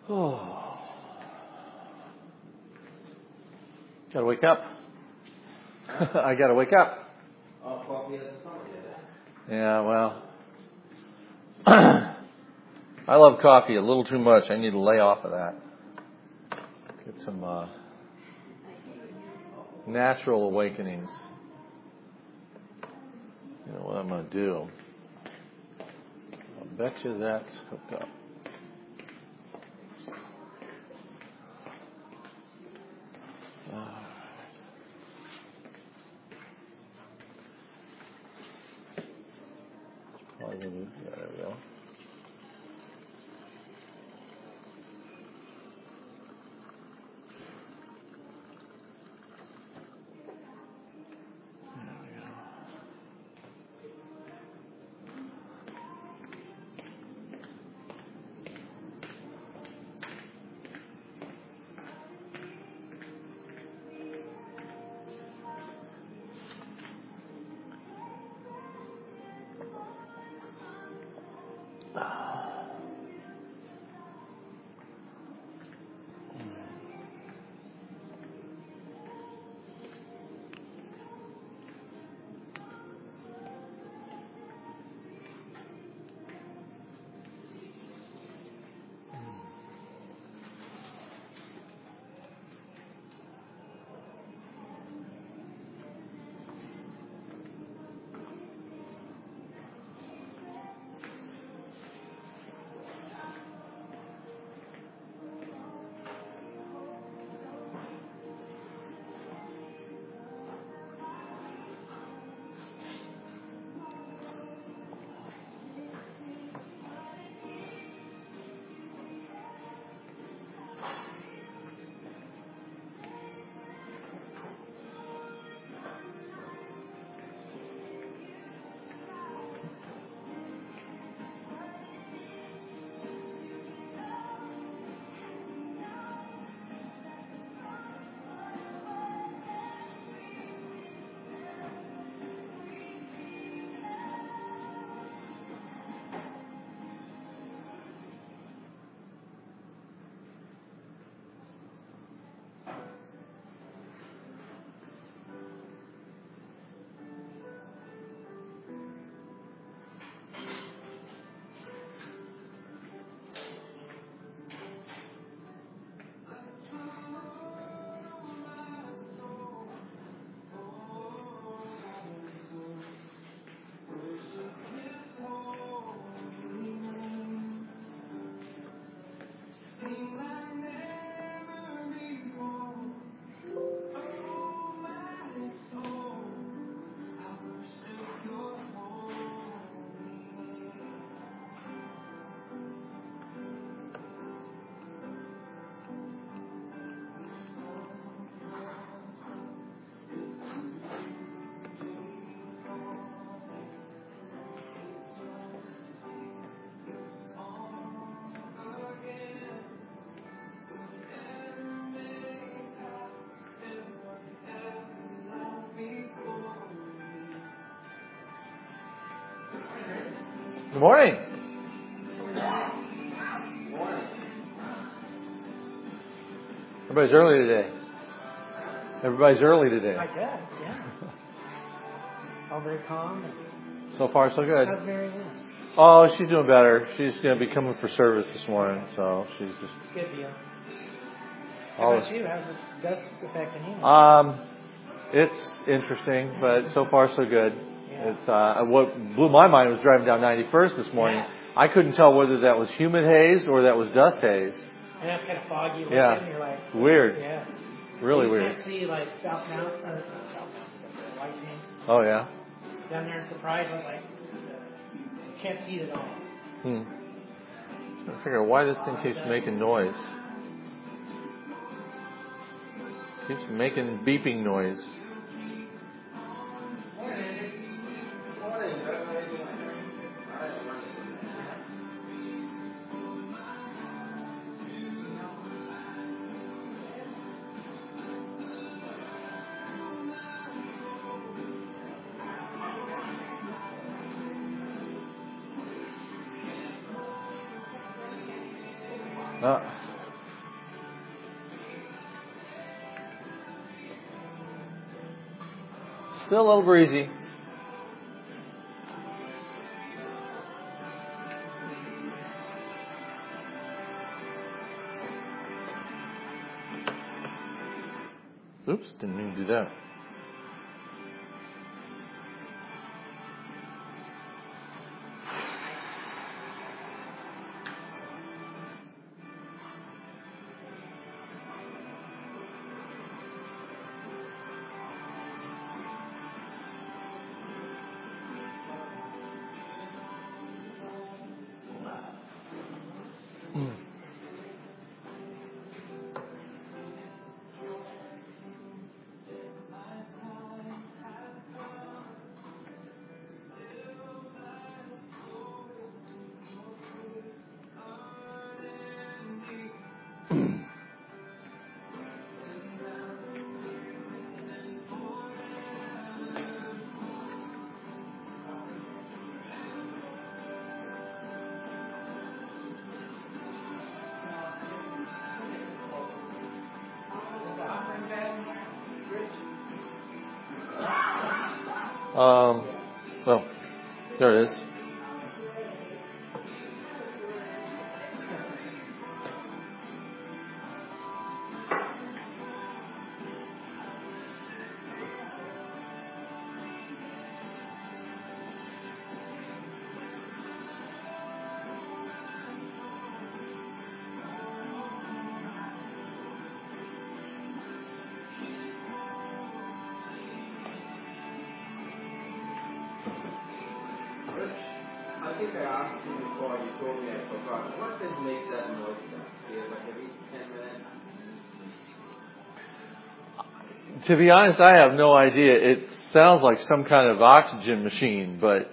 Oh. Gotta wake up. I gotta wake up. Oh, coffee has something in it. Yeah, well. I love coffee a little too much. I need to lay off of that. Get some natural awakenings. You know what I'm going to do? I'll bet you that's hooked up. There we go. Good morning. Everybody's early today. Everybody's early today. I guess, yeah. All very calm. So far, so good. How's Mary Ann? Oh, she's doing better. She's going to be coming for service this morning, so she's just. Good deal. How Always. about you? How's this dust affecting you? It's interesting, but so far so good. Yeah. It's what blew my mind was driving down 91st this morning. Yeah. I couldn't tell whether that was humid haze or that was dust haze. And that's kind of foggy looking. Yeah. You're like, Weird. Yeah. Really you weird. can't see like South Mountain, or not South Mountain, but White Tank. Oh yeah. Down there in Surprise, I was like, you can't see it at all. I'm trying to figure out why this thing keeps making noise. Keeps making beeping noise. Still a little breezy. Oops, didn't mean to do that. Well, there it is. I think I asked you before, you told me I forgot. What does make that noise then? Like every 10 minutes? To be honest, I have no idea. It sounds like some kind of oxygen machine, but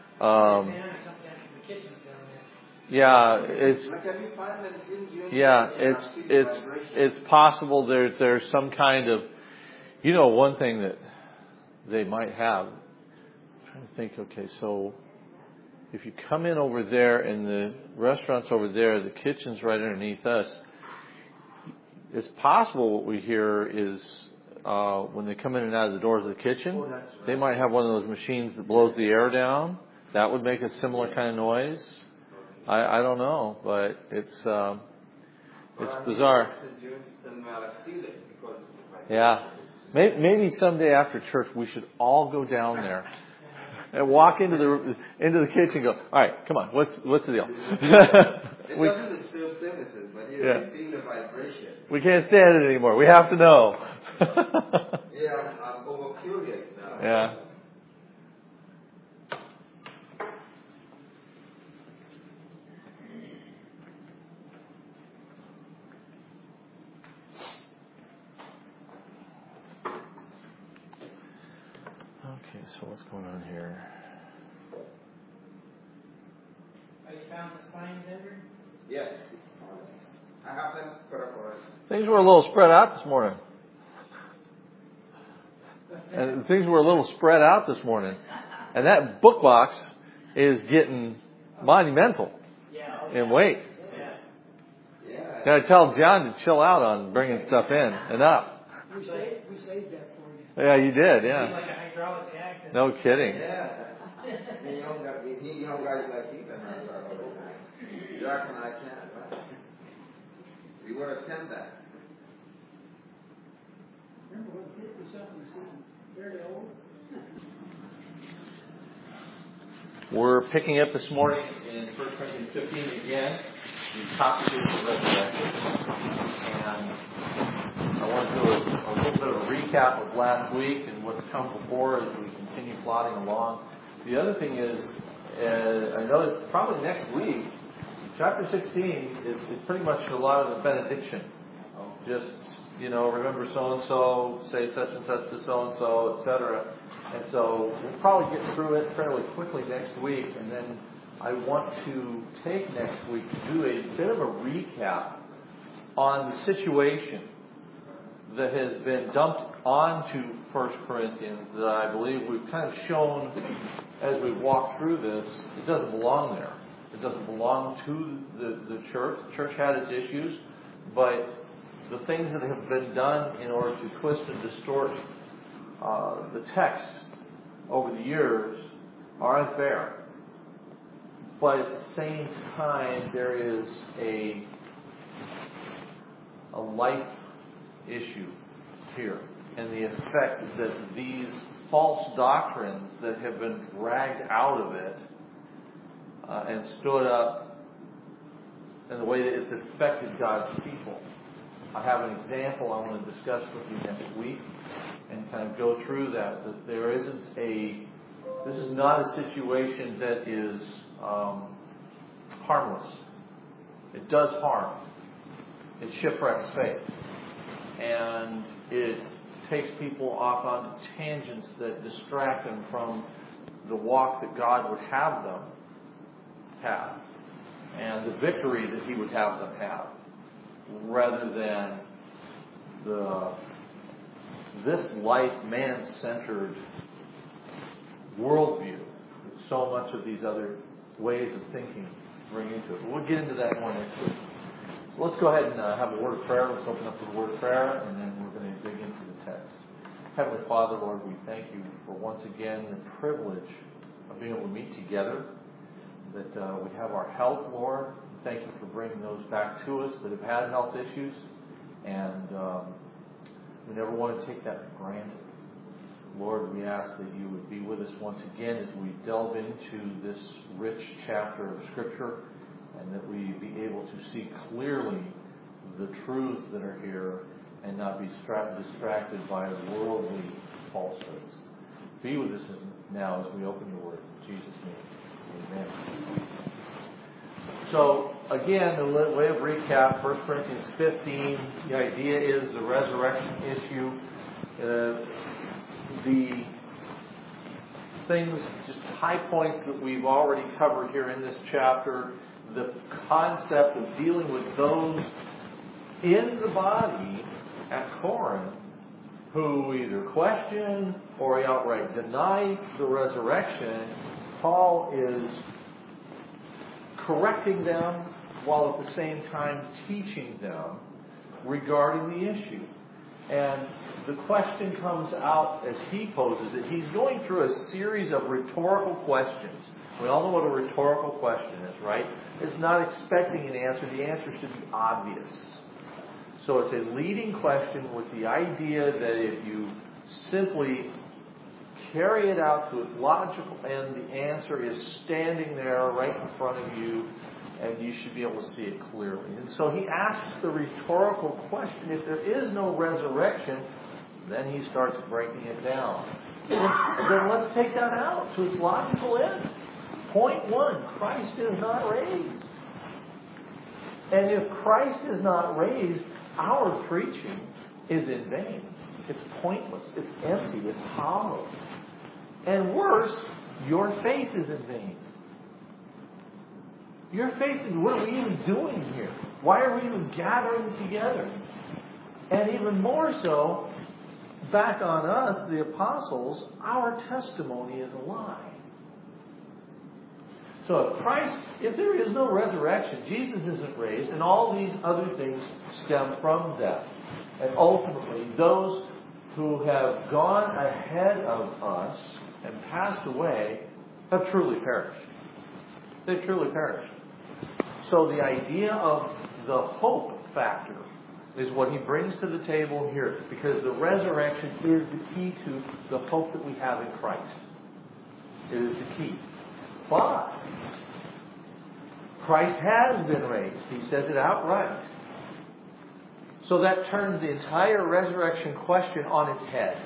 yeah, it's Like every 5 minutes, didn't you? yeah, it's possible there's some kind of, one thing that they might have. I'm trying to think. Okay, so if you come in over there and the restaurant's over there, the kitchen's right underneath us. It's possible what we hear is when they come in and out of the doors of the kitchen, they might have one of those machines that blows the air down. That would make a similar kind of noise. I don't know, but it's bizarre. Yeah, maybe someday after church we should all go down there and walk into the kitchen and go, all right, come on, what's the deal? It doesn't disturb services, but you're feeling the vibration. We can't stand it anymore. We have to know. Yeah, I'm over curious now. Yeah. Okay, so what's going on here? Have you found the signs, Edward? Yes. I have them for us. Things were a little spread out this morning. And things were a little spread out this morning. And that book box is getting monumental in weight. Yeah. Gotta tell John to chill out on bringing stuff in. Enough. We saved that for you. Yeah, you did, Like yeah. a hydraulic jack. No kidding. Yeah. You don't got it like you can have that all the time. Jack and I can't, right? We will attend that. Remember when the kid was something seemed very old? We're picking up this morning in 1 Corinthians 15 again, the topic of the resurrection. And I want to do a little bit of a recap of last week and what's come before as we continue plodding along. The other thing is, I noticed probably next week, chapter 16 is pretty much a lot of the benediction. Just, remember so-and-so, say such and such to so-and-so, etc. And so we'll probably get through it fairly quickly next week. And then I want to take next week to do a bit of a recap on the situation that has been dumped onto 1 Corinthians that I believe we've kind of shown as we walk through this. It doesn't belong there. It doesn't belong to the church. The church had its issues, but the things that have been done in order to twist and distort the texts over the years are unfair. But at the same time, there is a life issue here, and the effect that these false doctrines that have been dragged out of it and stood up, and the way that it's affected God's people. I have an example I want to discuss with you next week and kind of go through that there isn't this is not a situation that is harmless. It does harm. It shipwrecks faith. And it takes people off on tangents that distract them from the walk that God would have them have, and the victory that He would have them have, rather than this life man-centered worldview that so much of these other ways of thinking bring into it. But we'll get into that more next week. So let's go ahead and have a word of prayer. Let's open up with a word of prayer, and then we're going to dig into the text. Heavenly Father, Lord, we thank you for once again the privilege of being able to meet together, that we have our health, Lord. Thank you for bringing those back to us that have had health issues, and we never want to take that for granted. Lord, we ask that you would be with us once again as we delve into this rich chapter of Scripture, and that we be able to see clearly the truths that are here and not be distracted by worldly falsehoods. Be with us now as we open your word. In Jesus' name, amen. So, again, the way of recap, 1 Corinthians 15, the idea is the resurrection issue. The things, just high points that we've already covered here in this chapter, the concept of dealing with those in the body at Corinth who either question or outright deny the resurrection. Paul is correcting them while at the same time teaching them regarding the issue. And the question comes out as he poses it. He's going through a series of rhetorical questions. We all know what a rhetorical question is, right? It's not expecting an answer. The answer should be obvious. So it's a leading question with the idea that if you simply carry it out to its logical end, the answer is standing there right in front of you, and you should be able to see it clearly. And so he asks the rhetorical question, if there is no resurrection, then he starts breaking it down. Then let's take that out to its logical end. Point one, Christ is not raised. And if Christ is not raised, our preaching is in vain. It's pointless. It's empty. It's hollow. And worse, your faith is in vain. Your faith is, what are we even doing here? Why are we even gathering together? And even more so, back on us, the apostles, our testimony is a lie. So if there is no resurrection, Jesus isn't raised, and all these other things stem from death. And ultimately, those who have gone ahead of us and passed away have truly perished. They've truly perished. So the idea of the hope factor is what he brings to the table here, because the resurrection is the key to the hope that we have in Christ. It is the key. But Christ has been raised. He says it outright. So that turns the entire resurrection question on its head.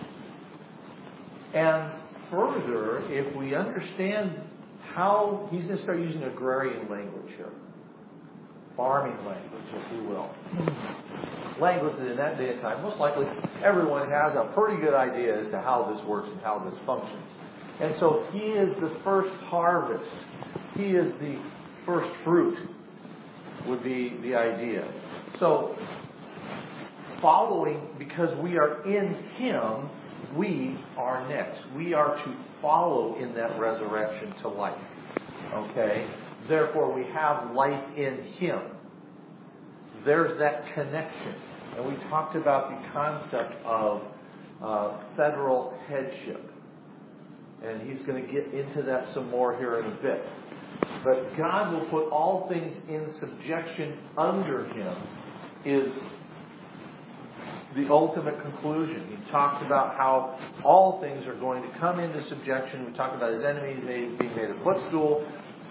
And further, if we understand how, he's going to start using agrarian language here. Farming language, if you will. Language that in that day and time, most likely everyone has a pretty good idea as to how this works and how this functions. And so he is the first harvest. He is the first fruit, would be the idea. So, following, because we are in him, we are next. We are to follow in that resurrection to life. Okay? Therefore, we have life in him. There's that connection. And we talked about the concept of federal headship. And he's going to get into that some more here in a bit. But God will put all things in subjection under him is the ultimate conclusion. He talks about how all things are going to come into subjection. We talked about his enemies being made a footstool.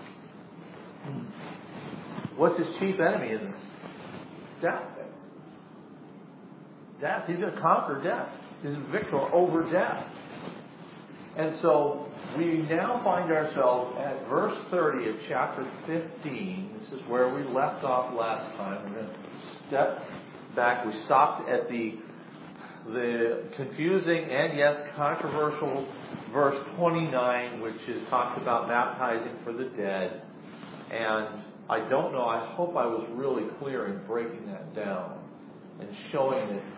What's his chief enemy in this? Death. Death. He's going to conquer death. He's a victor over death. And so we now find ourselves at verse 30 of chapter 15. This is where we left off last time. We're going to step back. We stopped at the confusing and yes, controversial verse 29, which talks about baptizing for the dead. And I don't know, I hope I was really clear in breaking that down and showing that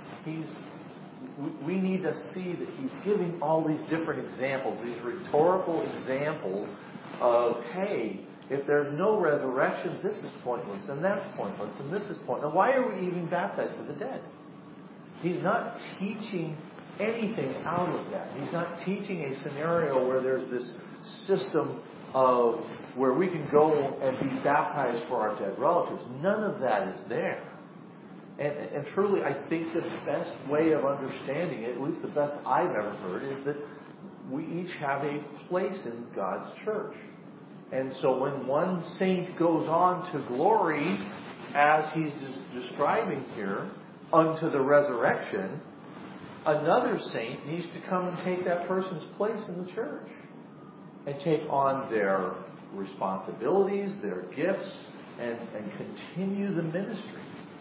we need to see that he's giving all these different examples, these rhetorical examples of, hey, if there's no resurrection, this is pointless, and that's pointless, and this is pointless. Why are we even baptized for the dead? He's not teaching anything out of that. He's not teaching a scenario where there's this system of where we can go and be baptized for our dead relatives. None of that is there. And truly, I think the best way of understanding it, at least the best I've ever heard, is that we each have a place in God's church. And so when one saint goes on to glory, as he's describing here, unto the resurrection, another saint needs to come and take that person's place in the church and take on their responsibilities, their gifts, and continue the ministry.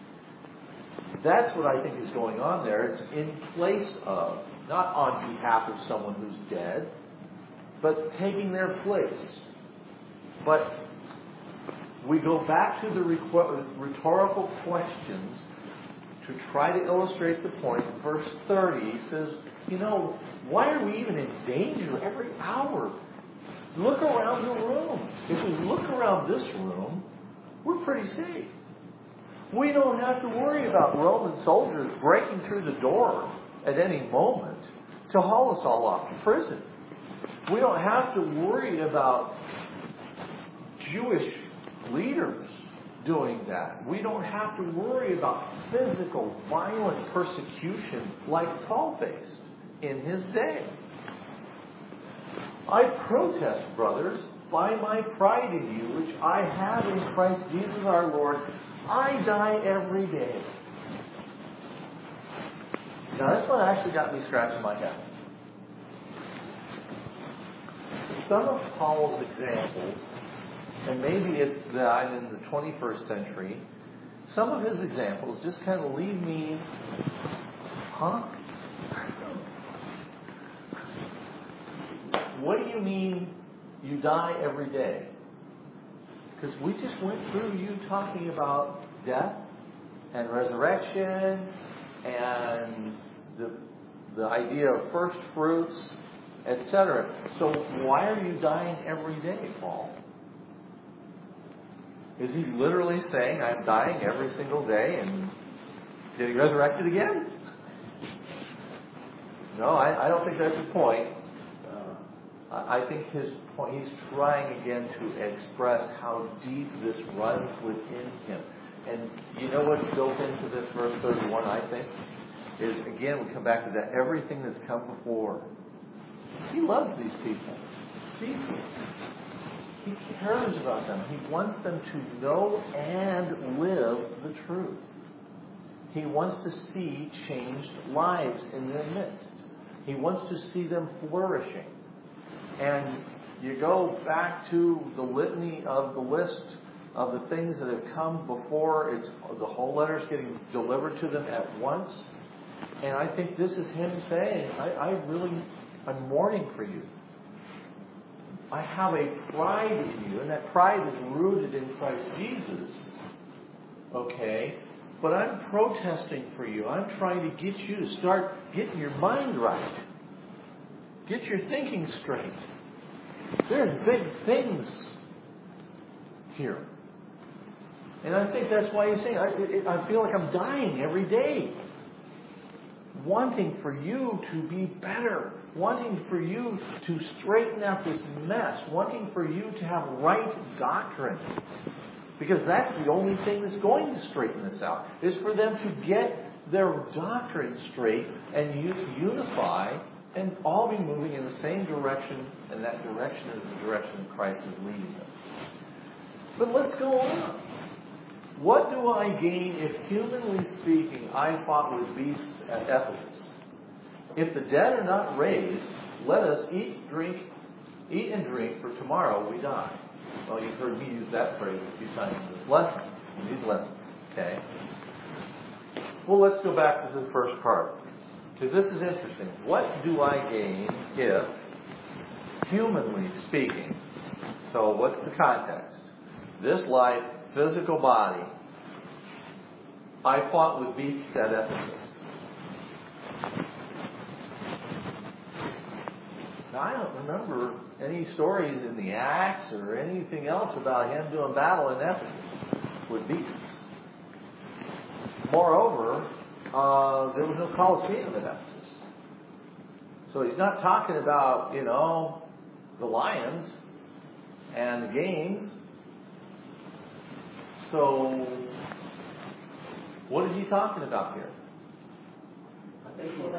That's what I think is going on there. It's in place of, not on behalf of someone who's dead, but taking their place. But we go back to the rhetorical questions to try to illustrate the point. In verse 30, he says, why are we even in danger every hour? Look around the room. If we look around this room, we're pretty safe. We don't have to worry about Roman soldiers breaking through the door at any moment to haul us all off to prison. We don't have to worry about Jewish leaders doing that. We don't have to worry about physical, violent persecution like Paul faced in his day. I protest, brothers, by my pride in you, which I have in Christ Jesus our Lord, I die every day. Now, this one actually got me scratching my head. Some of Paul's examples, and maybe it's that I'm in the 21st century, some of his examples just kind of leave me, huh? What do you mean you die every day? Because we just went through you talking about death and resurrection and the idea of first fruits, etc. So why are you dying every day, Paul? Is he literally saying I'm dying every single day and getting resurrected again? No, I don't think that's the point. I think his point, he's trying again to express how deep this runs within him. And you know what's built into this verse 31, I think, is, again, we come back to that, everything that's come before. He loves these people deeply. He cares about them. He wants them to know and live the truth. He wants to see changed lives in their midst. He wants to see them flourishing. And you go back to the litany of the list of the things that have come before. It's the whole letter's getting delivered to them at once. And I think this is him saying, I'm mourning for you. I have a pride in you, and that pride is rooted in Christ Jesus. Okay? But I'm protesting for you. I'm trying to get you to start getting your mind right. Get your thinking straight. There's big things here. And I think that's why he's saying, I feel like I'm dying every day. wanting for you to be better, wanting for you to straighten out this mess, wanting for you to have right doctrine. Because that's the only thing that's going to straighten this out, is for them to get their doctrine straight and unify and all be moving in the same direction, and that direction is the direction Christ is leading them. But let's go on. What do I gain if, humanly speaking, I fought with beasts at Ephesus? If the dead are not raised, let us eat and drink, for tomorrow we die. Well, you've heard me use that phrase a few times in this lesson, in these lessons. Okay? Well, let's go back to the first part, because this is interesting. What do I gain if, humanly speaking, so what's the context? This life, physical body, I fought with beasts at Ephesus. Now, I don't remember any stories in the Acts or anything else about him doing battle in Ephesus with beasts. Moreover, there was no Colosseum in Ephesus. So he's not talking about, the lions and the games. So, what is he talking about here? I think he's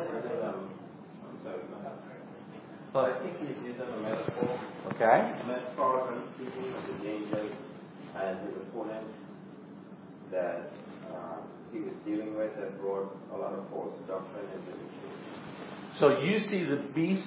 using a metaphor. Okay. Metaphorically speaking of the danger and his opponents that he was dealing with that brought a lot of false doctrine into the church. So you see the beasts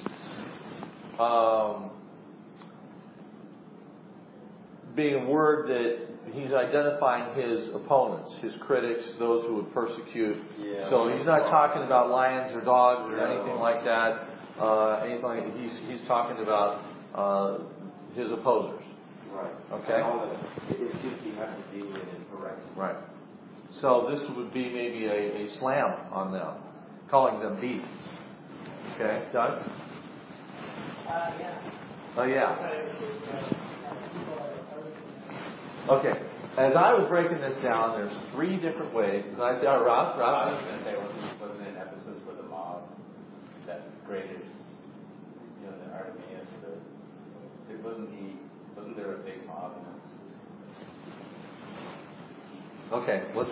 being a word that he's identifying his opponents, his critics, those who would persecute. Yeah. So he's not talking about lions or dogs or anything like that. He's talking about his opposers. Right. Okay. And all the issues he had to deal with in correction. Right. So this would be maybe a slam on them, calling them beasts. Okay, Doug? Yeah. Oh, yeah. Okay. As I was breaking this down, there's 3 different ways. As I said, Rob? I was going to say, wasn't it in Ephesus where the mob, that greatest, the Artemis, wasn't there a big mob in Ephesus? Okay, we'll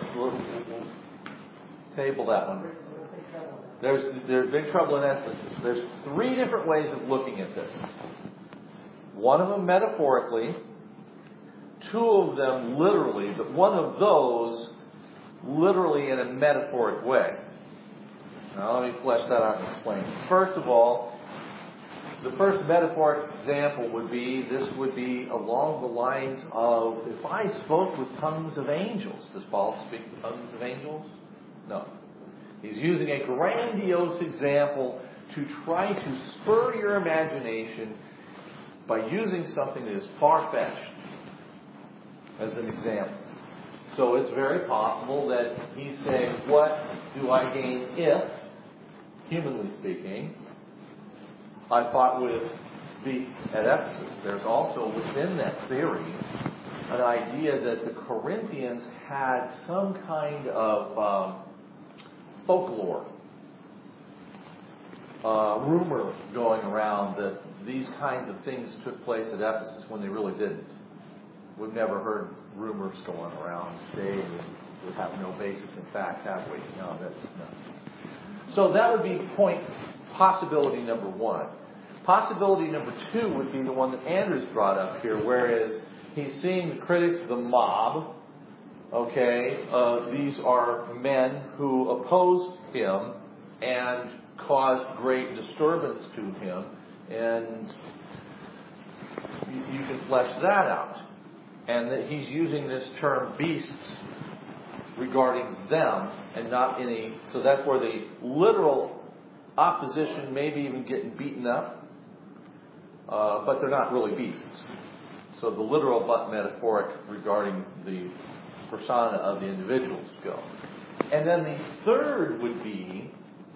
table that one. There's big trouble in Ephesus. There's 3 different ways of looking at this. One of them metaphorically, 2 of them literally, but one of those literally in a metaphoric way. Now let me flesh that out and explain. First of all, the first metaphoric example would be along the lines of, if I spoke with tongues of angels. Does Paul speak with tongues of angels? No. He's using a grandiose example to try to spur your imagination by using something that is far-fetched as an example. So it's very possible that he's saying, what do I gain if, humanly speaking, I fought with beasts at Ephesus? There's also within that theory an idea that the Corinthians had some kind of folklore, rumor going around that these kinds of things took place at Ephesus when they really didn't. We've never heard rumors going around today that would have no basis in fact, have we? No, that's not. So that would be possibility number 1. Possibility number 2 would be the one that Andrew's brought up here, whereas he's seeing the critics of the mob. Okay, these are men who opposed him and caused great disturbance to him, and you can flesh that out. And that he's using this term beasts regarding them and not any. So that's where the literal opposition maybe even getting beaten up, but they're not really beasts. So the literal but metaphoric regarding the persona of the individuals go. And then the third would be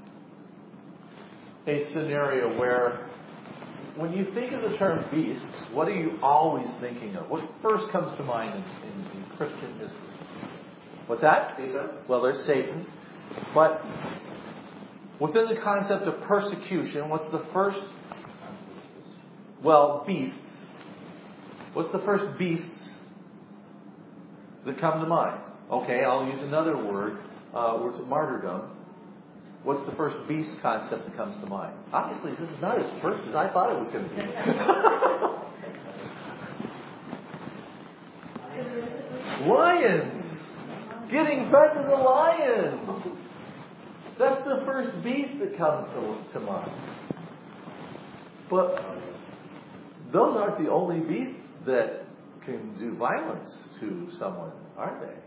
a scenario where, when you think of the term beasts, what are you always thinking of? What first comes to mind in Christian history? What's that? Satan? Well, there's Satan. But Within the concept of persecution, what's the first? Well, beasts. What's the first beasts that come to mind? Okay, I'll use another word. Words of martyrdom. What's the first beast concept that comes to mind? Obviously, this is not as first as I thought it was going to be. Lions! Getting fed to the lions! That's the first beast that comes to mind. But those aren't the only beasts that can do violence to someone, are they?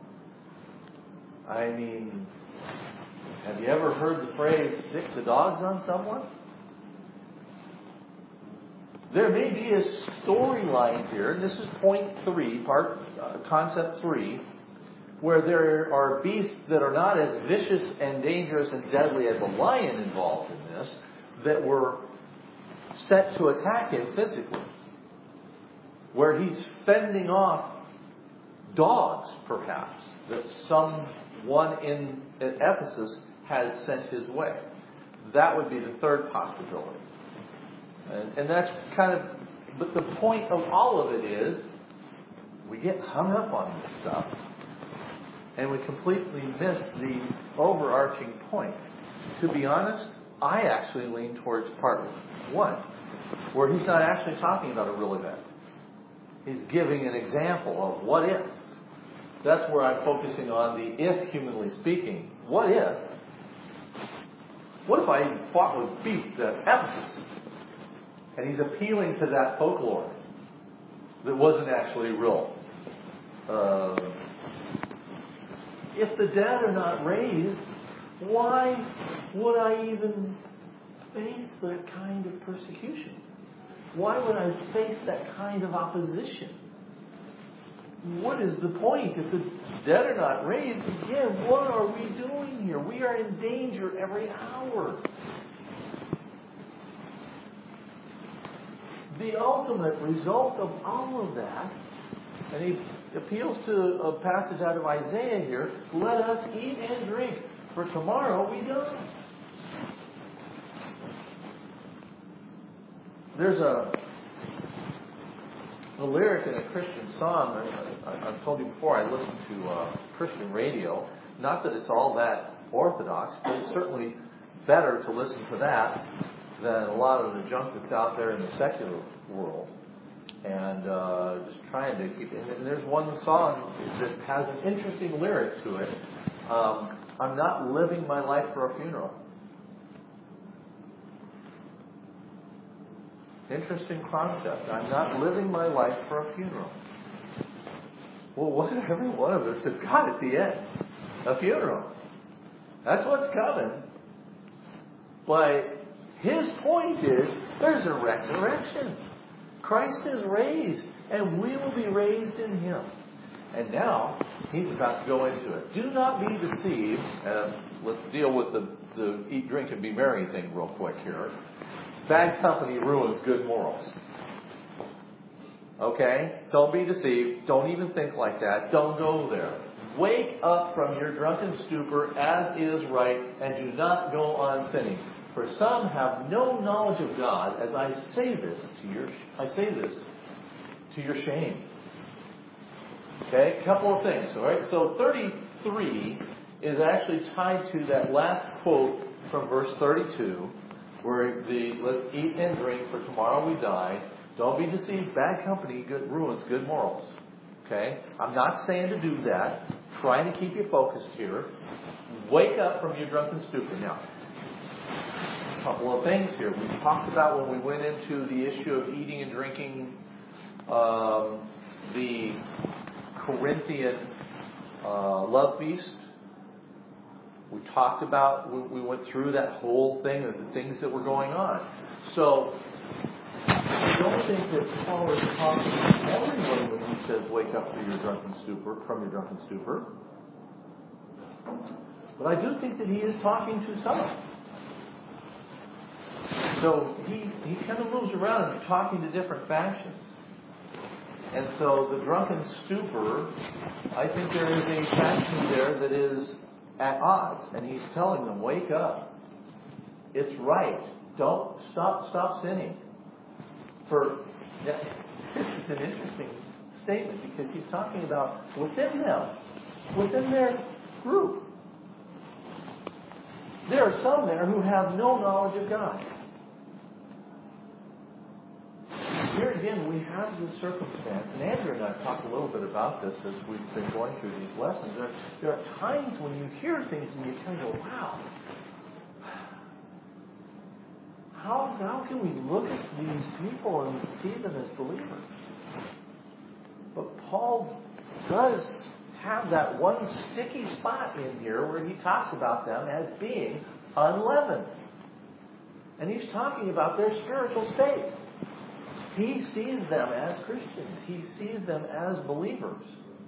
I mean, have you ever heard the phrase, sick the dogs on someone? There may be a storyline here, and this is point 3, concept 3, where there are beasts that are not as vicious and dangerous and deadly as a lion involved in this, that were set to attack him physically. Where he's fending off dogs, perhaps, that someone in Ephesus has sent his way. That would be the third possibility. And that's kind of, but the point of all of it is, we get hung up on this stuff, and we completely miss the overarching point. To be honest, I actually lean towards part 1, where he's not actually talking about a real event. He's giving an example of what if. That's where I'm focusing on the if, humanly speaking. What if? What if I fought with beasts at Ephesus? And he's appealing to that folklore that wasn't actually real. If the dead are not raised, why would I even face that kind of persecution? Why would I face that kind of opposition? What is the point? If the dead are not raised, again, what are we doing here? We are in danger every hour. The ultimate result of all of that, and he appeals to a passage out of Isaiah here, let us eat and drink, for tomorrow we die. There's a lyric in a Christian song. I've told you before, I listen to Christian radio. Not that it's all that orthodox, but it's certainly better to listen to that than a lot of the junk that's out there in the secular world. And just trying to keep it. And there's one song that has an interesting lyric to it. I'm not living my life for a funeral. Interesting concept. I'm not living my life for a funeral. Well, what if every one of us have got at the end? A funeral. That's what's coming. But his point is, there's a resurrection. Christ is raised, and we will be raised in Him. And now, he's about to go into it. Do not be deceived. Let's deal with the eat, drink, and be merry thing real quick here. Bad company ruins good morals. Okay? Don't be deceived. Don't even think like that. Don't go there. Wake up from your drunken stupor as is right, and do not go on sinning. For some have no knowledge of God, as I say this to your shame. Okay? A couple of things. All right? So 33 is actually tied to that last quote from verse 32. Where let's eat and drink, for tomorrow we die. Don't be deceived. Bad company ruins good morals. Okay? I'm not saying to do that. Trying to keep you focused here. Wake up from your drunken stupor. Now, a couple of things here. We talked about when we went into the issue of eating and drinking the Corinthian love feast. We talked about, we went through that whole thing of the things that were going on. So, I don't think that Paul is talking to everyone when he says, wake up from your drunken stupor. But I do think that he is talking to some. So, he kind of moves around and talking to different factions. And so, the drunken stupor, I think there is a faction there that is at odds, and he's telling them, wake up. It's right. Don't stop sinning. This is an interesting statement because he's talking about within them, within their group. There are some there who have no knowledge of God. Here again, we have this circumstance, and Andrew and I talked a little bit about this as we've been going through these lessons. There are times when you hear things and you kind of go, wow, how can we look at these people and see them as believers? But Paul does have that one sticky spot in here where he talks about them as being unleavened. And he's talking about their spiritual state. He sees them as Christians. He sees them as believers.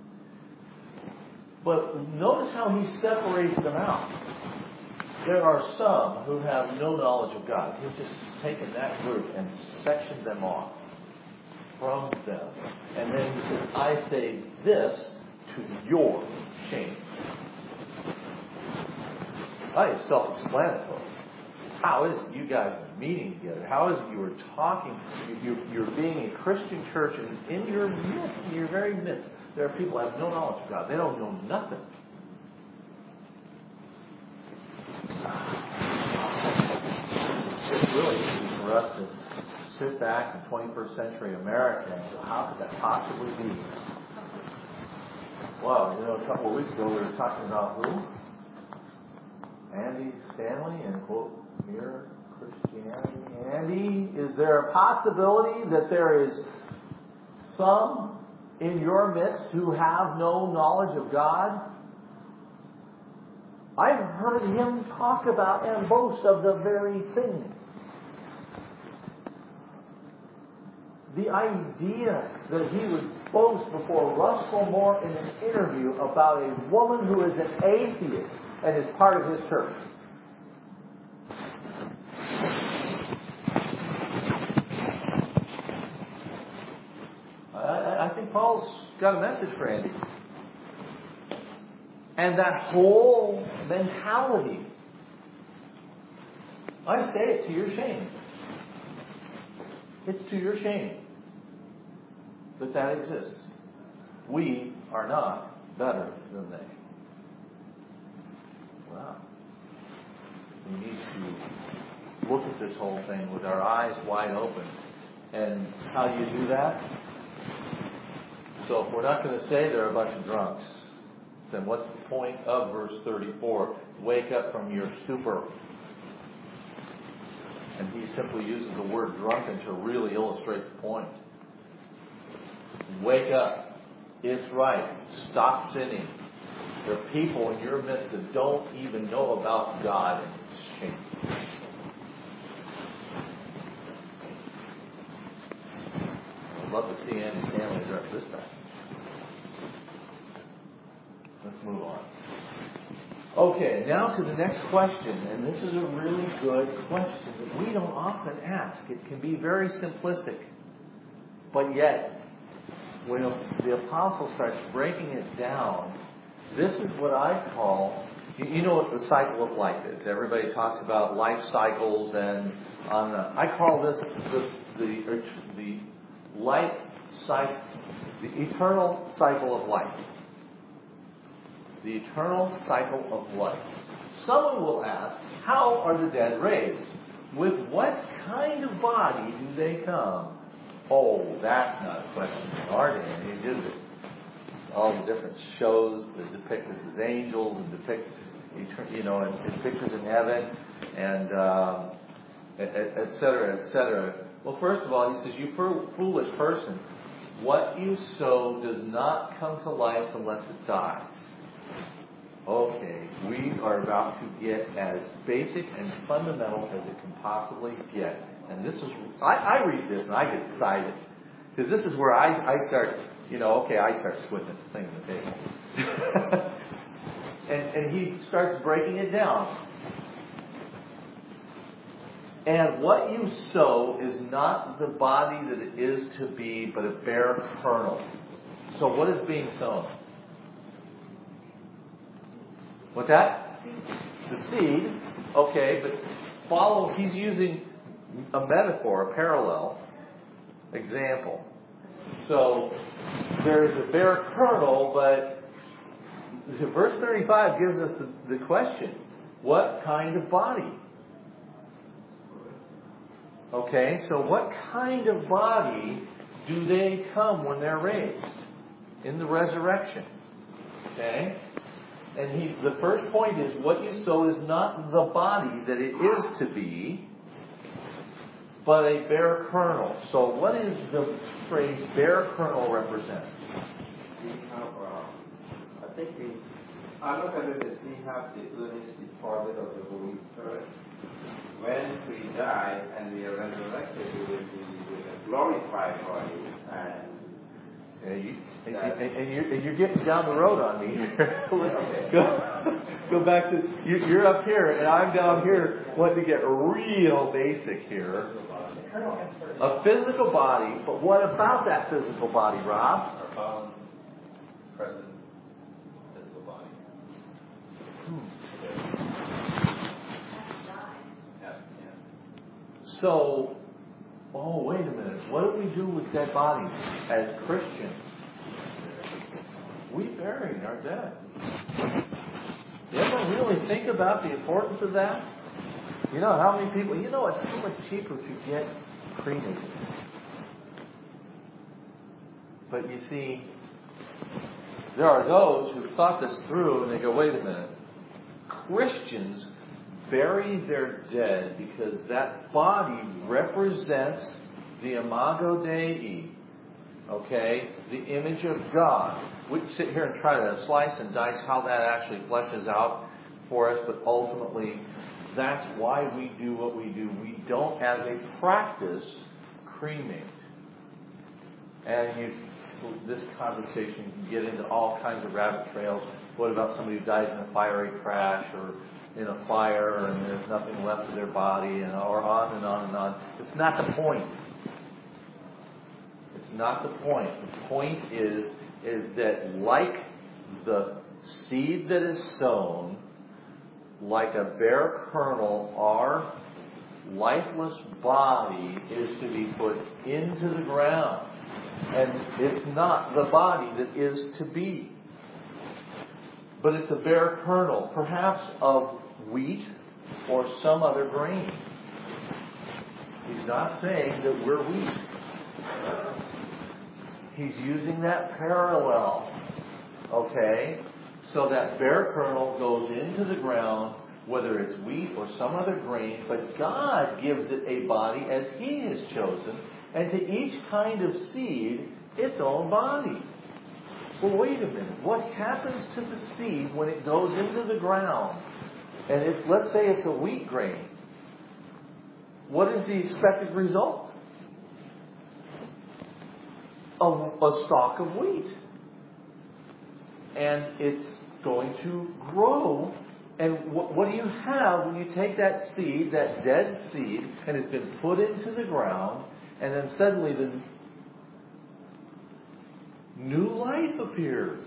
But notice how he separates them out. There are some who have no knowledge of God. He's just taken that group and sectioned them off from them. And then he says, I say this to your shame. That is self-explanatory. How is it you guys are meeting together? How is it you are talking? You're being a Christian church, and in your midst, in your very midst, there are people who have no knowledge of God. They don't know nothing. It's really easy for us to sit back in 21st century America and go, how could that possibly be? Well, a couple of weeks ago we were talking about who? Andy Stanley and quote, Mere Christianity. Andy, is there a possibility that there is some in your midst who have no knowledge of God? I've heard him talk about and boast of the very thing. The idea that he would boast before Russell Moore in an interview about a woman who is an atheist and is part of his church. I think Paul's got a message for Andy. And that whole mentality, I say it to your shame. It's to your shame that exists. We are not better than they. Wow. We need to look at this whole thing with our eyes wide open. And how do you do that? So if we're not going to say they're a bunch of drunks, then what's the point of verse 34? Wake up from your stupor. And he simply uses the word drunken to really illustrate the point. Wake up. It's right. Stop sinning. There are people in your midst that don't even know about God, and it's shameful. I'd love to see Andy Stanley address this passage. Let's move on. Okay, now to the next question, and this is a really good question that we don't often ask. It can be very simplistic, but yet, when the apostle starts breaking it down, this is what I call, you know what the cycle of life is. Everybody talks about life cycles, and I call this the life cycle, the eternal cycle of life. The eternal cycle of life. Someone will ask, how are the dead raised? With what kind of body do they come? Oh, that's not a question in our day and age, is it? All the different shows that depict us as angels and depict, and pictures in heaven, and et cetera, et cetera. Well, first of all, he says, you foolish person, what you sow does not come to life unless it dies. Okay, we are about to get as basic and fundamental as it can possibly get. And this is, I read this and I get excited. Because this is where I start, I start squinting at the thing on the table. and he starts breaking it down. And what you sow is not the body that it is to be, but a bare kernel. So what is being sown? What's that? The seed. Okay, but he's using a metaphor, a parallel example. So there's a bare kernel, but verse 35 gives us the question, what kind of body? Okay, so what kind of body do they come when they're raised? In the resurrection. Okay? And the first point is, what you sow is not the body that it is to be, but a bare kernel. So what is the phrase bare kernel represent? We have, I look at it as we have the earnest deposit of the Holy Spirit. When we die and we are resurrected, we will be with a glorified body. And you're getting down the road on me. Go back to, you're up here and I'm down here wanting to get real basic here. A physical body, but what about that physical body, Rob? Our found present physical body. So, wait a minute. What do we do with dead bodies as Christians? We bury our dead. You ever really think about the importance of that? You know how many people, it's so much cheaper to get cremated. But you see, there are those who've thought this through and they go, wait a minute. Christians bury their dead because that body represents the imago Dei, okay, the image of God. We can sit here and try to slice and dice how that actually fleshes out for us, but ultimately that's why we do what we do. We don't, as a practice, cremate. And this conversation can get into all kinds of rabbit trails. What about somebody who dies in a fiery crash or in a fire and there's nothing left of their body, or on and on and on. It's not the point. It's not the point. The point is that like the seed that is sown, like a bare kernel, our lifeless body is to be put into the ground. And it's not the body that is to be. But it's a bare kernel, perhaps of wheat or some other grain. He's not saying that we're wheat. He's using that parallel. Okay? So that bare kernel goes into the ground, whether it's wheat or some other grain, but God gives it a body as He has chosen, and to each kind of seed, its own body. Well, wait a minute. What happens to the seed when it goes into the ground? And let's say it's a wheat grain. What is the expected result? A stalk of wheat. And it's going to grow. And what do you have when you take that seed, that dead seed, and it's been put into the ground, and then suddenly the new life appears?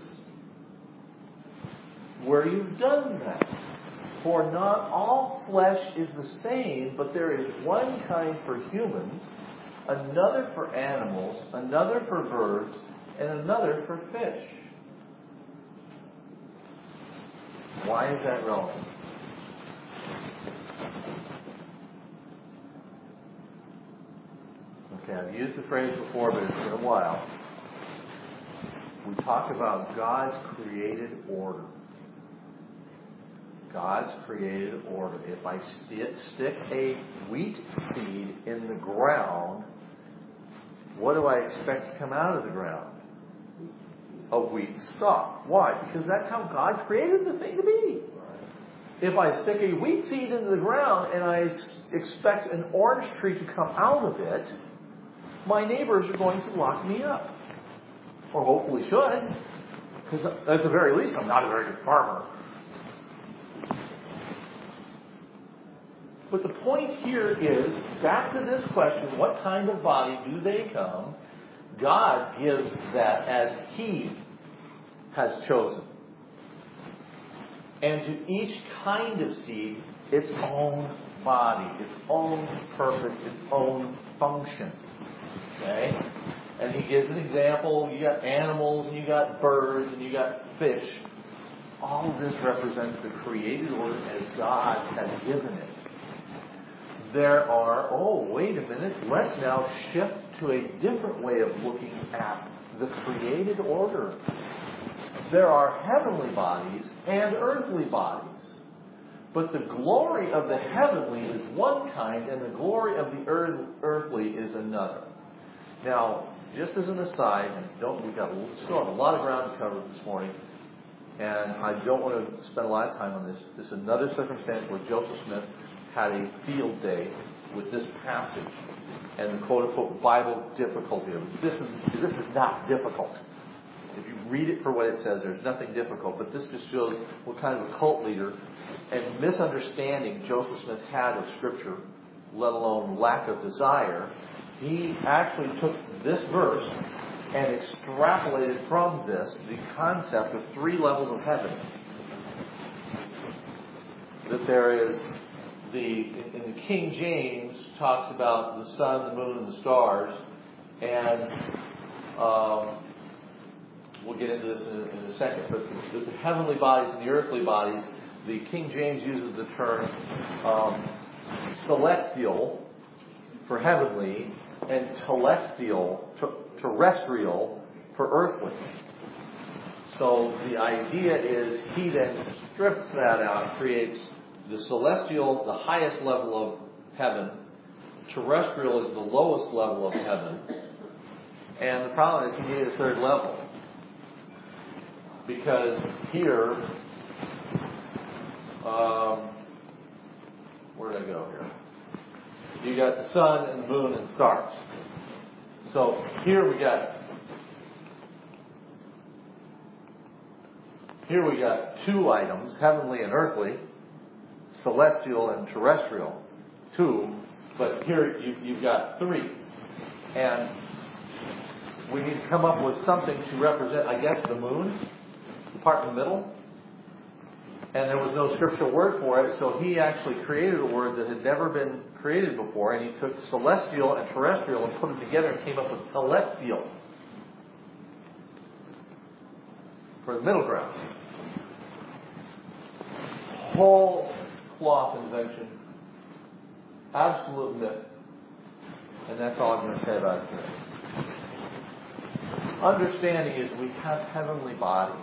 Where you've done that. For not all flesh is the same, but there is one kind for humans, another for animals, another for birds, and another for fish. Why is that relevant? Okay, I've used the phrase before, but it's been a while. We talk about God's created order. God's created order. If I stick a wheat seed in the ground, what do I expect to come out of the ground? A wheat stalk. Why? Because that's how God created the thing to be. If I stick a wheat seed into the ground and I expect an orange tree to come out of it, my neighbors are going to lock me up. Or hopefully should. Because at the very least, I'm not a very good farmer. But the point here is, back to this question, what kind of body do they come? God gives that as He has chosen. And to each kind of seed, its own body, its own purpose, its own function. Okay? And he gives an example. You got animals, and you got birds, and you got fish. All of this represents the created order as God has given it. There are, wait a minute, let's now shift to a different way of looking at the created order. There are heavenly bodies and earthly bodies. But the glory of the heavenly is one kind, and the glory of the earthly is another. Now, just as an aside, we still have a lot of ground to cover this morning, and I don't want to spend a lot of time on this. This is another circumstance where Joseph Smith had a field day with this passage and the quote-unquote Bible difficulty of it. This is not difficult. If you read it for what it says, there's nothing difficult. But this just shows what kind of a cult leader and misunderstanding Joseph Smith had of Scripture, let alone lack of desire. He actually took this verse and extrapolated from this the concept of 3 levels of heaven. That there is in the King James talks about the sun, the moon, and the stars, and we'll get into this in a second. But the heavenly bodies and the earthly bodies, the King James uses the term celestial for heavenly, and terrestrial for earthly. So the idea is he then strips that out and creates the celestial, the highest level of heaven. Terrestrial is the lowest level of heaven. And the problem is he needed a 3rd level. Because here, where did I go here? You got the sun and the moon and stars. So here we got 2 items, heavenly and earthly, celestial and terrestrial, 2, but here you've got 3. And we need to come up with something to represent, I guess, the moon, the part in the middle. And there was no scriptural word for it, so he actually created a word that had never been created before, and he took celestial and terrestrial and put them together and came up with telestial for the middle ground. Whole cloth invention, absolute myth, and that's all I'm going to say about it today. Understanding is we have heavenly bodies.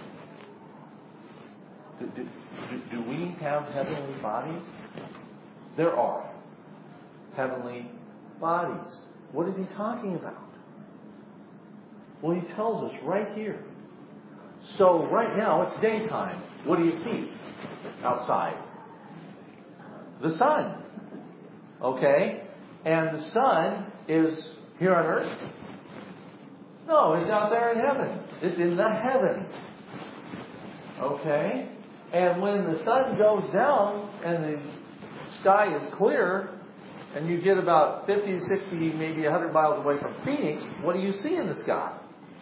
Do we have heavenly bodies? There are heavenly bodies. What is he talking about? Well, he tells us right here. So right now it's daytime. What do you see outside? The sun. Okay? And the sun is here on earth? No, it's out there in heaven. It's in the heavens. Okay? And when the sun goes down and the sky is clear, and you get about 50, 60, maybe 100 miles away from Phoenix, what do you see in the sky?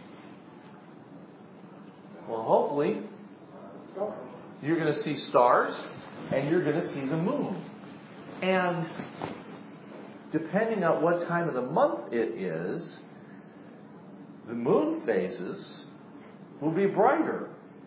Well, hopefully, you're going to see stars, and you're going to see the moon. And depending on what time of the month it is, the moon phases will be brighter.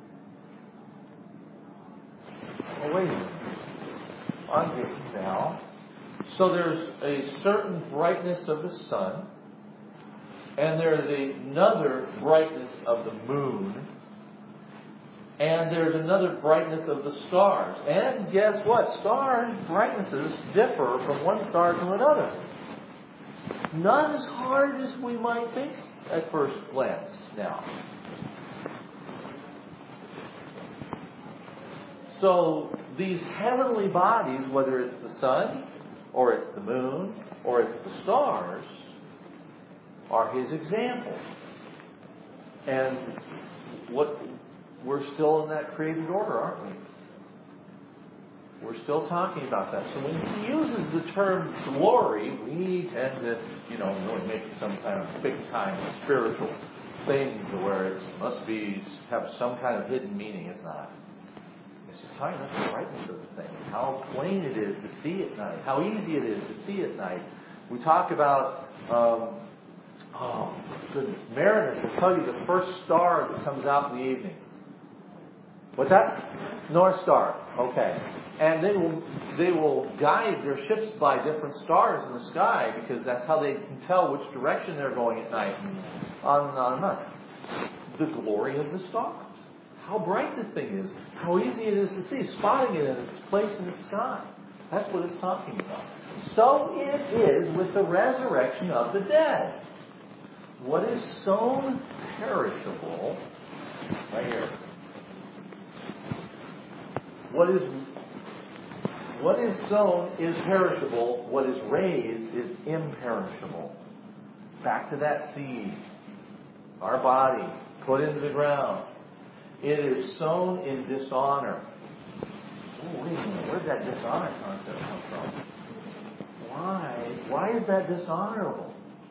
Oh, wait a minute. I'm getting now. So there's a certain brightness of the sun, and there's another brightness of the moon, and there's another brightness of the stars. And guess what? Star brightnesses differ from one star to another. Not as hard as we might think at first glance now. So these heavenly bodies, whether it's the sun, or it's the moon, or it's the stars, are his example. And we're still in that created order, aren't we? We're still talking about that. So when he uses the term glory, we tend to, really make some kind of big-time spiritual thing to where it must have some kind of hidden meaning. It's not. It's just talking about the brightness of the thing, how plain it is to see at night, how easy it is to see at night. We talk about, oh goodness, mariners will tell you the first star that comes out in the evening. What's that? North Star. Okay. And they will guide their ships by different stars in the sky because that's how they can tell which direction they're going at night. On and on and on. The glory of the stars. How bright the thing is. How easy it is to see. Spotting it in its place in the sky. That's what it's talking about. So it is with the resurrection of the dead. What is sown perishable, right here. What is sown is perishable. What is raised is imperishable. Back to that seed. Our body, put into the ground. It is sown in dishonor. Oh, wait a minute. Where did that dishonor concept come from? Why? Why is that dishonorable?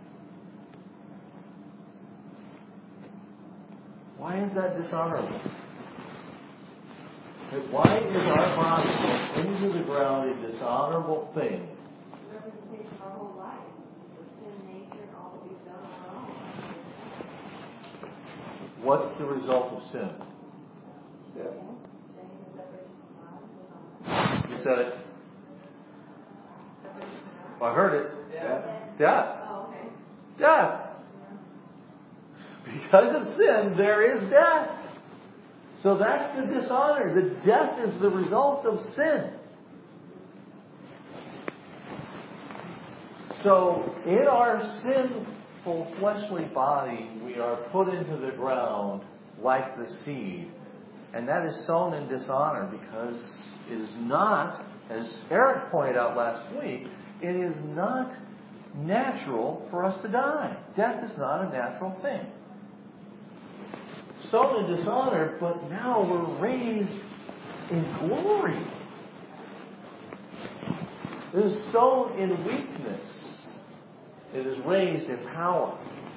Why is that dishonorable? Why is our body into the ground a dishonorable thing? Representation of our whole life. The sin nature and all that we've done on our own. What's the result of sin? Yeah. You said it. I heard it. Death. Oh, okay. Death. Because of sin, there is death. So that's the dishonor. The death is the result of sin. So in our sinful fleshly body, we are put into the ground like the seed. And that is sown in dishonor because it is not, as Eric pointed out last week, it is not natural for us to die. Death is not a natural thing. Sown in dishonor, but now we're raised in glory. It is sown in weakness. It is raised in power.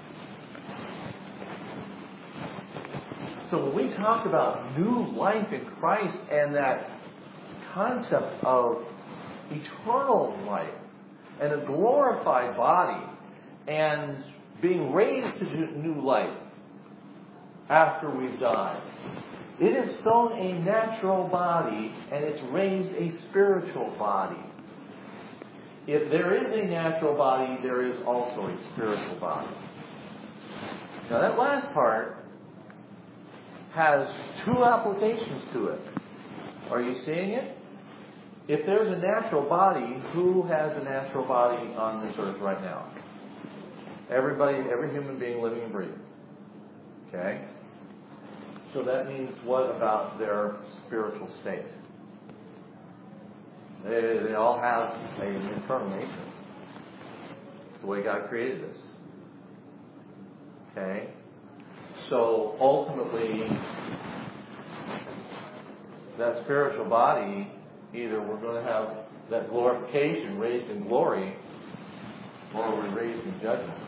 So when we talk about new life in Christ and that concept of eternal life and a glorified body and being raised to new life after we've died, it is sown a natural body and it's raised a spiritual body. If there is a natural body, there is also a spiritual body. Now that last part has two applications to it. Are you seeing it? If there's a natural body, who has a natural body on this earth right now? Everybody, every human being living and breathing. Okay? So that means what about their spiritual state? They all have an internal nature. It's the way God created us. Okay? So ultimately, that spiritual body, either we're going to have that glorification raised in glory, or we're raised in judgment.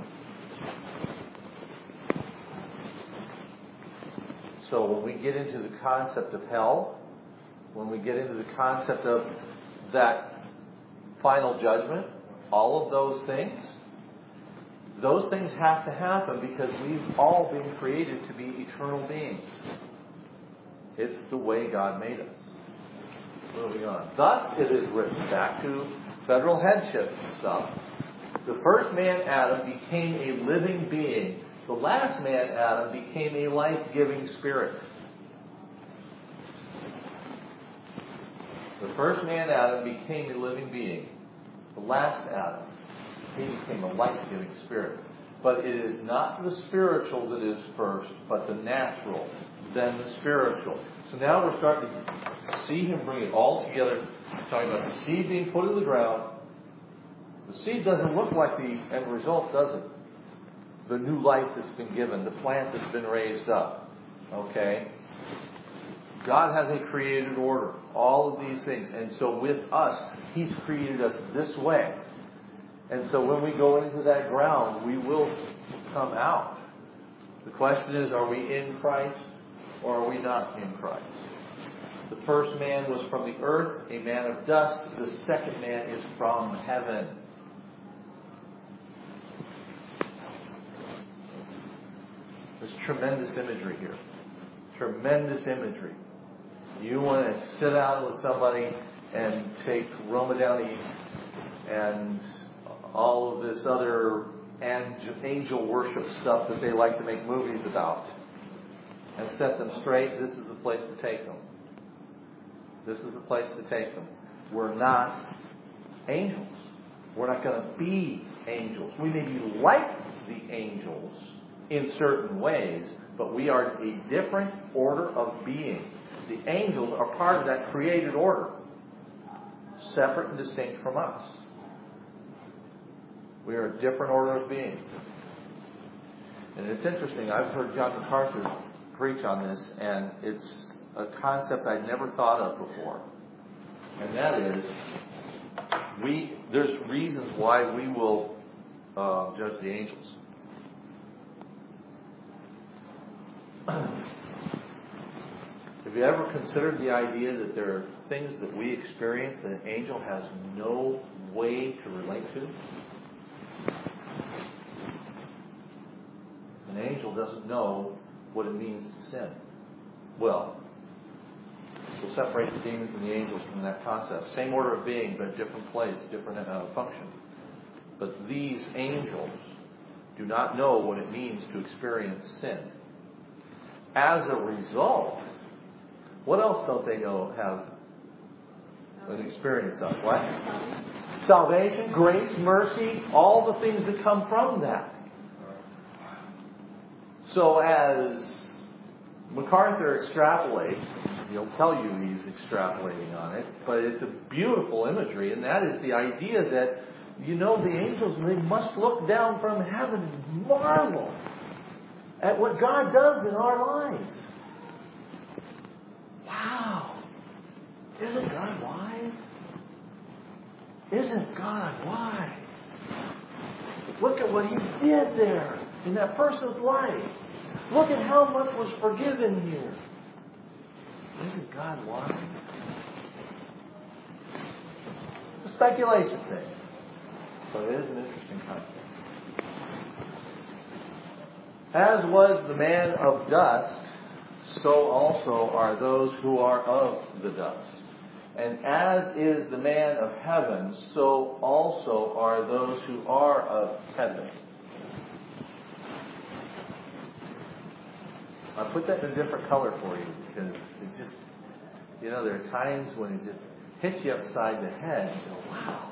So when we get into the concept of hell, when we get into the concept of that final judgment, all of those things have to happen because we've all been created to be eternal beings. It's the way God made us. Moving on. Thus it is written, back to federal headship stuff. The first man, Adam, became a living being. The last man, Adam, became a life-giving spirit. The first man, Adam, became a living being. The last Adam, he became a life-giving spirit. But it is not the spiritual that is first, but the natural, then the spiritual. So now we're starting to see him bring it all together, talking about the seed being put in the ground. The seed doesn't look like the end result, does it? The new life that's been given, the plant that's been raised up. Okay? God has a created order. All of these things. And so with us, He's created us this way. And so when we go into that ground, we will come out. The question is, are we in Christ or are we not in Christ? The first man was from the earth, a man of dust. The second man is from heaven. There's tremendous imagery here. Tremendous imagery. You want to sit down with somebody and take Roma Down East and all of this other angel worship stuff that they like to make movies about and set them straight, this is the place to take them. This is the place to take them. We're not angels. We're not going to be angels. We may be like the angels in certain ways, but we are a different order of being. The angels are part of that created order, separate and distinct from us. We are a different order of being. And it's interesting, I've heard John MacArthur preach on this, and it's a concept I'd never thought of before. And that is, there's reasons why we will judge the angels. Have you ever considered the idea that there are things that we experience that an angel has no way to relate to? An angel doesn't know what it means to sin. Well, we'll separate the demons and the angels from that concept. Same order of being, but different place, different function. But these angels do not know what it means to experience sin. As a result, what else don't they know, have an experience of? What? Salvation, grace, mercy, all the things that come from that. So as MacArthur extrapolates, he'll tell you he's extrapolating on it, but it's a beautiful imagery, and that is the idea that, the angels, they must look down from heaven and marvel at what God does in our lives. Wow! Isn't God wise? Isn't God wise? Look at what He did there in that person's life. Look at how much was forgiven here. Isn't God wise? It's a speculation thing, but it is an interesting concept. As was the man of dust, so also are those who are of the dust. And as is the man of heaven, so also are those who are of heaven. I put that in a different color for you because it just, there are times when it just hits you upside the head and you go, wow.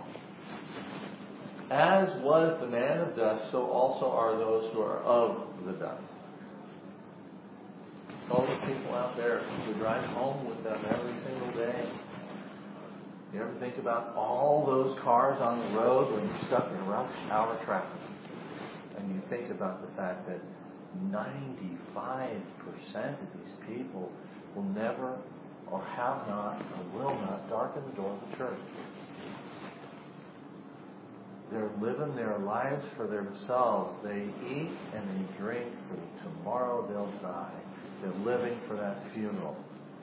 As was the man of dust, so also are those who are of the dust. It's all the people out there who drive home with them every single day. You ever think about all those cars on the road when you're stuck in rush hour traffic? And you think about the fact that 95% of these people will never or have not or will not darken the door of the church. They're living their lives for themselves. They eat and they drink for tomorrow they'll die. They're living for that funeral.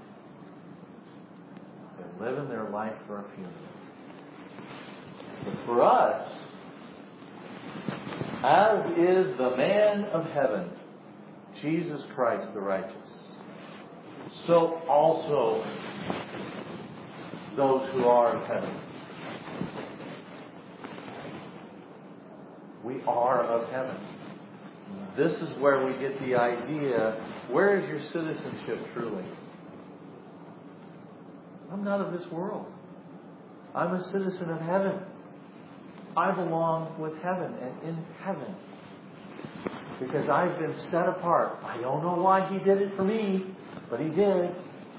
They're living their life for a funeral. But for us, as is the man of heaven, Jesus Christ the righteous, so also those who are of heaven. We are of heaven. This is where we get the idea, where is your citizenship truly? I'm not of this world. I'm a citizen of heaven. I belong with heaven and in heaven. Because I've been set apart. I don't know why He did it for me, but He did.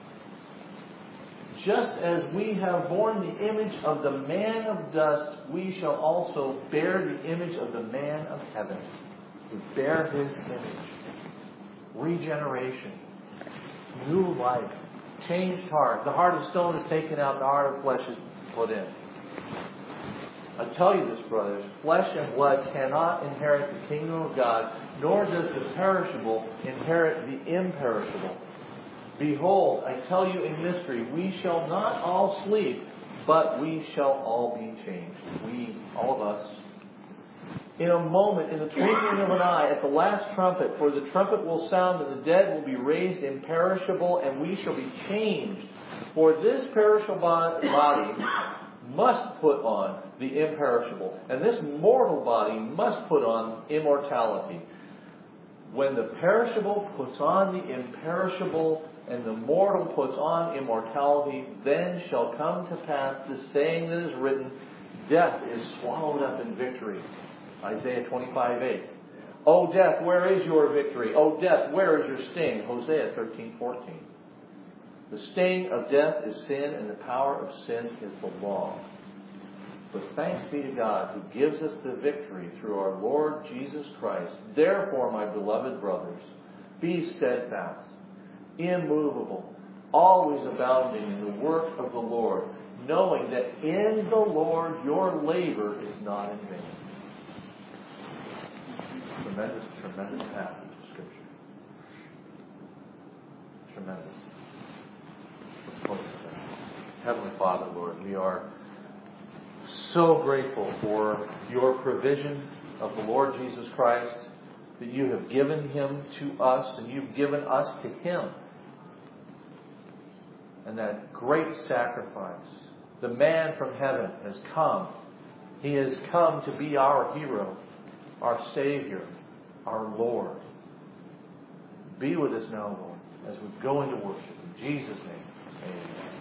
Just as we have borne the image of the man of dust, we shall also bear the image of the man of heaven. We bear His image. Regeneration. New life. Changed heart. The heart of stone is taken out, the heart of flesh is put in. I tell you this, brothers, flesh and blood cannot inherit the kingdom of God, nor does the perishable inherit the imperishable. Behold, I tell you a mystery. We shall not all sleep, but we shall all be changed. We, all of us. In a moment, in the twinkling of an eye, at the last trumpet, for the trumpet will sound, and the dead will be raised imperishable, and we shall be changed. For this perishable body must put on the imperishable, and this mortal body must put on immortality. When the perishable puts on the imperishable, and the mortal puts on immortality, then shall come to pass the saying that is written, death is swallowed up in victory. Isaiah 25:8. O death, where is your victory? O death, where is your sting? Hosea 13:14. The sting of death is sin, and the power of sin is the law. But thanks be to God who gives us the victory through our Lord Jesus Christ. Therefore, my beloved brothers, be steadfast, immovable, always abounding in the work of the Lord, knowing that in the Lord your labor is not in vain. Tremendous, tremendous passage of Scripture. Tremendous. Let's close with that. Heavenly Father, Lord, we are so grateful for your provision of the Lord Jesus Christ, that you have given him to us and you've given us to him. And that great sacrifice. The man from heaven has come. He has come to be our hero, our Savior, our Lord. Be with us now, Lord, as we go into worship. In Jesus' name, amen.